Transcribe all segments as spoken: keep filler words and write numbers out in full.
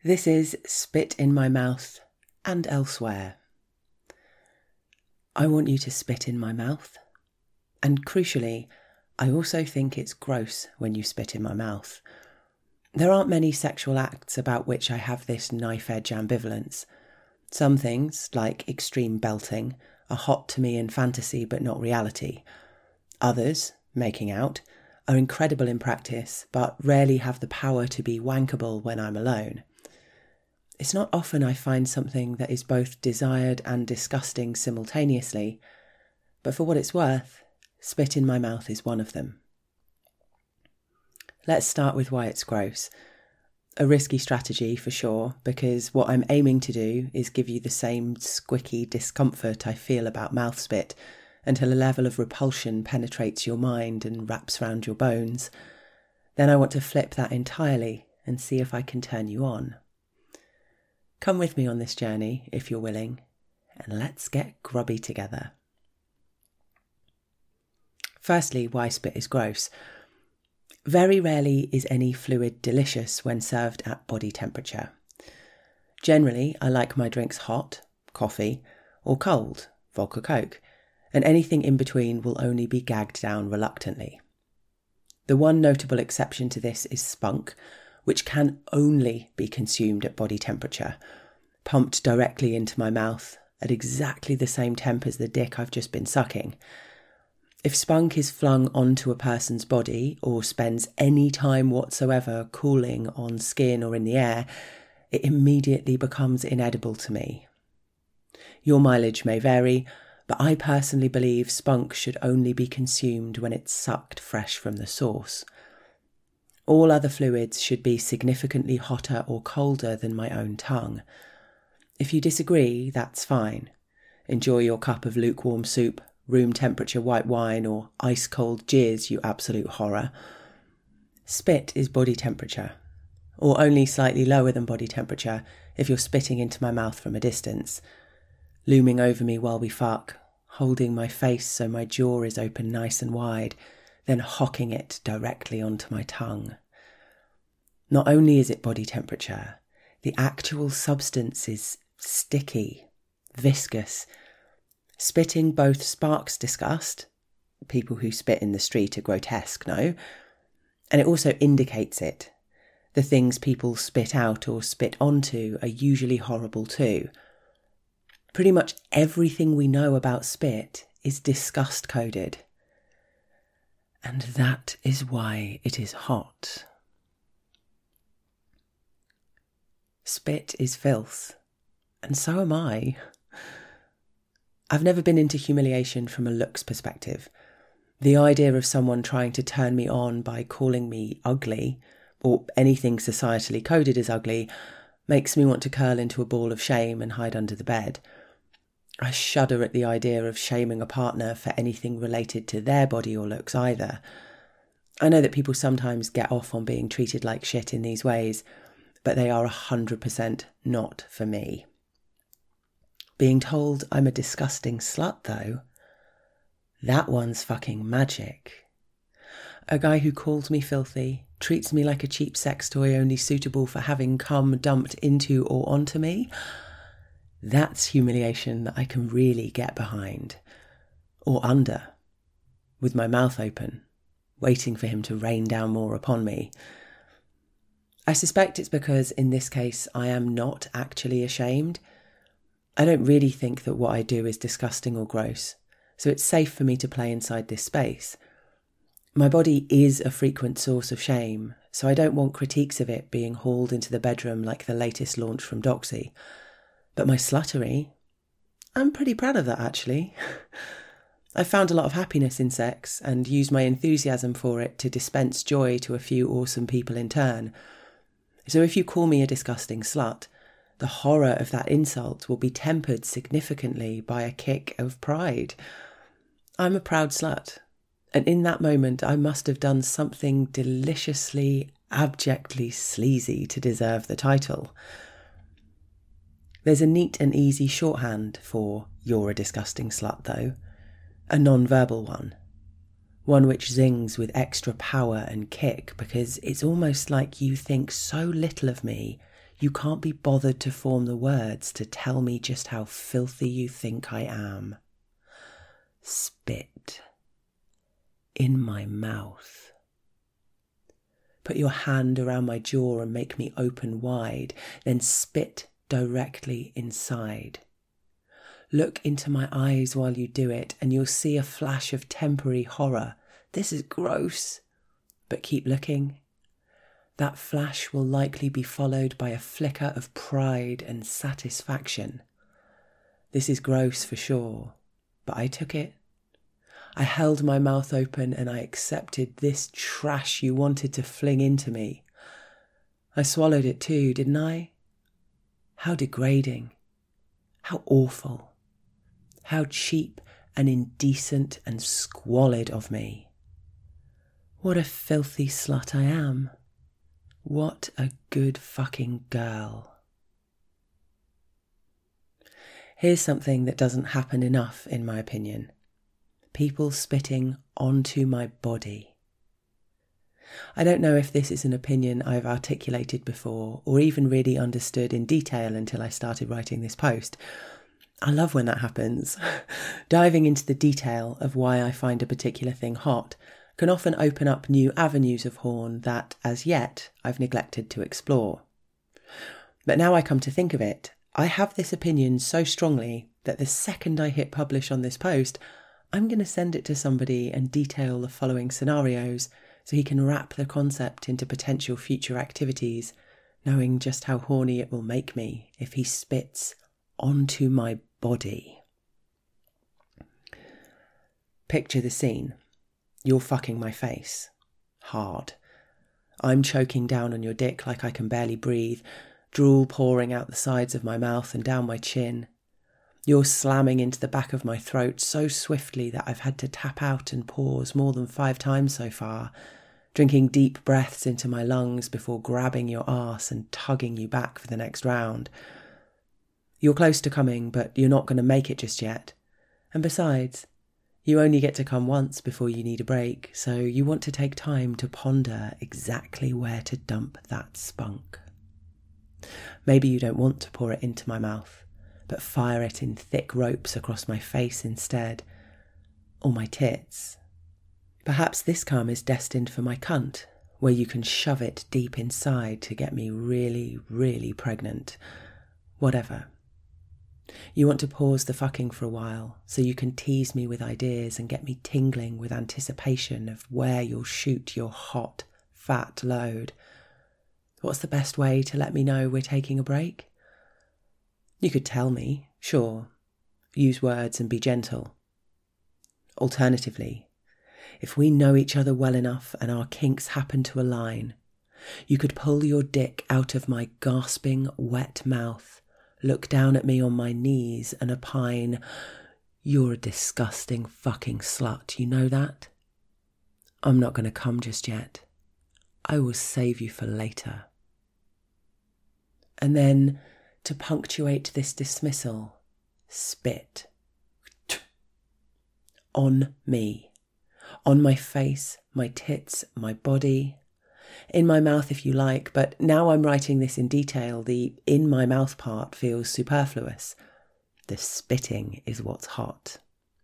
This is Spit in My Mouth and Elsewhere. I want you to spit in my mouth. And crucially, I also think it's gross when you spit in my mouth. There aren't many sexual acts about which I have this knife-edge ambivalence. Some things, like extreme belting, are hot to me in fantasy but not reality. Others, making out, are incredible in practice but rarely have the power to be wankable when I'm alone. It's not often I find something that is both desired and disgusting simultaneously, but for what it's worth, spit in my mouth is one of them. Let's start with why it's gross. A risky strategy for sure, because what I'm aiming to do is give you the same squicky discomfort I feel about mouth spit until a level of repulsion penetrates your mind and wraps round your bones. Then I want to flip that entirely and see if I can turn you on. Come with me on this journey, if you're willing, and let's get grubby together. Firstly, why spit is gross. Very rarely is any fluid delicious when served at body temperature. Generally, I like my drinks hot, coffee, or cold, vodka coke, and anything in between will only be gagged down reluctantly. The one notable exception to this is spunk, which can only be consumed at body temperature, pumped directly into my mouth at exactly the same temp as the dick I've just been sucking. If spunk is flung onto a person's body or spends any time whatsoever cooling on skin or in the air, it immediately becomes inedible to me. Your mileage may vary, but I personally believe spunk should only be consumed when it's sucked fresh from the source. All other fluids should be significantly hotter or colder than my own tongue. If you disagree, that's fine. Enjoy your cup of lukewarm soup, room temperature white wine, or ice-cold jizz, you absolute horror. Spit is body temperature, or only slightly lower than body temperature if you're spitting into my mouth from a distance, looming over me while we fuck, holding my face so my jaw is open nice and wide, then hocking it directly onto my tongue. Not only is it body temperature, the actual substance is sticky, viscous. Spitting both sparks disgust. People who spit in the street are grotesque, no? And it also indicates it. The things people spit out or spit onto are usually horrible too. Pretty much everything we know about spit is disgust-coded. And that is why it is hot. Spit is filth, and so am I. I've never been into humiliation from a looks perspective. The idea of someone trying to turn me on by calling me ugly, or anything societally coded as ugly, makes me want to curl into a ball of shame and hide under the bed. I shudder at the idea of shaming a partner for anything related to their body or looks either. I know that people sometimes get off on being treated like shit in these ways, but they are one hundred percent not for me. Being told I'm a disgusting slut, though, that one's fucking magic. A guy who calls me filthy, treats me like a cheap sex toy only suitable for having cum dumped into or onto me, that's humiliation that I can really get behind. Or under, with my mouth open, waiting for him to rain down more upon me. I suspect it's because, in this case, I am not actually ashamed. I don't really think that what I do is disgusting or gross, so it's safe for me to play inside this space. My body is a frequent source of shame, so I don't want critiques of it being hauled into the bedroom like the latest launch from Doxy. But my sluttery, I'm pretty proud of that, actually. I've found a lot of happiness in sex and used my enthusiasm for it to dispense joy to a few awesome people in turn. So if you call me a disgusting slut, the horror of that insult will be tempered significantly by a kick of pride. I'm a proud slut, and in that moment I must have done something deliciously, abjectly sleazy to deserve the title. There's a neat and easy shorthand for "you're a disgusting slut," though. A non-verbal one. One which zings with extra power and kick because it's almost like you think so little of me, You can't be bothered to form the words to tell me just how filthy you think I am. Spit in my mouth. Put your hand around my jaw and make me open wide, then spit directly inside. Look into my eyes while you do it, and you'll see a flash of temporary horror. This is gross. But keep looking. That flash will likely be followed by a flicker of pride and satisfaction. This is gross for sure, but I took it. I held my mouth open and I accepted this trash you wanted to fling into me. I swallowed it too, didn't I? How degrading. How awful. How cheap and indecent and squalid of me. What a filthy slut I am. What a good fucking girl. Here's something that doesn't happen enough, in my opinion. People spitting onto my body. I don't know if this is an opinion I've articulated before or even really understood in detail until I started writing this post. I love when that happens. Diving into the detail of why I find a particular thing hot can often open up new avenues of horn that, as yet, I've neglected to explore. But now I come to think of it, I have this opinion so strongly that the second I hit publish on this post, I'm going to send it to somebody and detail the following scenarios so he can wrap the concept into potential future activities, knowing just how horny it will make me if he spits onto my body. Picture the scene. You're fucking my face. Hard. I'm choking down on your dick like I can barely breathe, drool pouring out the sides of my mouth and down my chin. You're slamming into the back of my throat so swiftly that I've had to tap out and pause more than five times so far, drinking deep breaths into my lungs before grabbing your arse and tugging you back for the next round. You're close to coming, but you're not going to make it just yet. And besides, you only get to come once before you need a break, so you want to take time to ponder exactly where to dump that spunk. Maybe you don't want to pour it into my mouth, but fire it in thick ropes across my face instead, or my tits. Perhaps this cum is destined for my cunt, where you can shove it deep inside to get me really, really pregnant. Whatever. You want to pause the fucking for a while so you can tease me with ideas and get me tingling with anticipation of where you'll shoot your hot, fat load. What's the best way to let me know we're taking a break? You could tell me, sure. Use words and be gentle. Alternatively, if we know each other well enough and our kinks happen to align, you could pull your dick out of my gasping, wet mouth, look down at me on my knees and opine, "You're a disgusting fucking slut, you know that? I'm not going to come just yet. I will save you for later." And then, to punctuate this dismissal, spit. On me. On my face, my tits, my body. In my mouth if you like, but now I'm writing this in detail, the in my mouth part feels superfluous. The spitting is what's hot.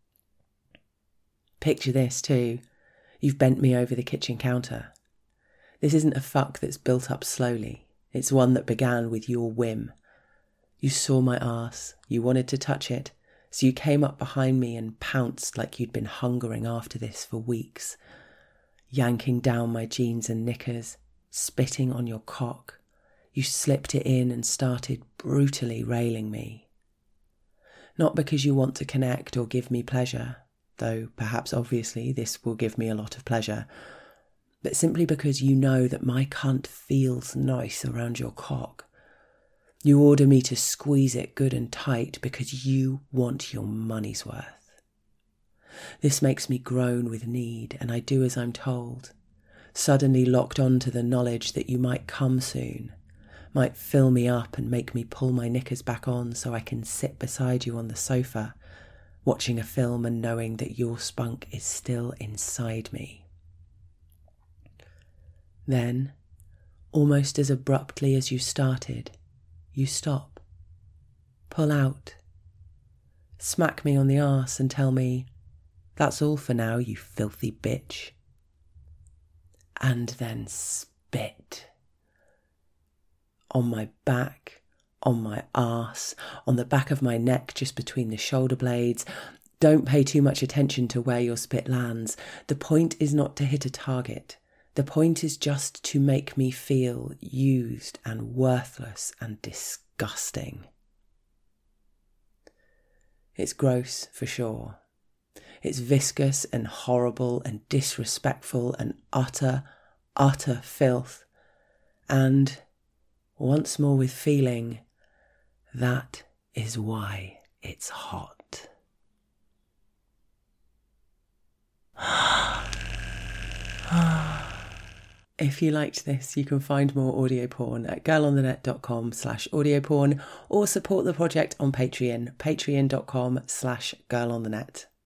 Picture this too. You've bent me over the kitchen counter. This isn't a fuck that's built up slowly. It's one that began with your whim. You saw my arse, you wanted to touch it, so you came up behind me and pounced like you'd been hungering after this for weeks. Yanking down my jeans and knickers, spitting on your cock, you slipped it in and started brutally railing me. Not because you want to connect or give me pleasure, though perhaps obviously this will give me a lot of pleasure, but simply because you know that my cunt feels nice around your cock. You order me to squeeze it good and tight because you want your money's worth. This makes me groan with need, and I do as I'm told, suddenly locked on to the knowledge that you might come soon, might fill me up and make me pull my knickers back on so I can sit beside you on the sofa, watching a film and knowing that your spunk is still inside me. Then, almost as abruptly as you started, you stop, pull out, smack me on the arse and tell me, "That's all for now, you filthy bitch." And then spit. On my back, on my arse, on the back of my neck just between the shoulder blades. Don't pay too much attention to where your spit lands. The point is not to hit a target. The point is just to make me feel used and worthless and disgusting. It's gross for sure. It's viscous and horrible and disrespectful and utter, utter filth. And, once more with feeling, that is why it's hot. If you liked this, you can find more audio porn at girlonthenet.com slash audio porn or support the project on Patreon, patreon.com slash girlonthenet.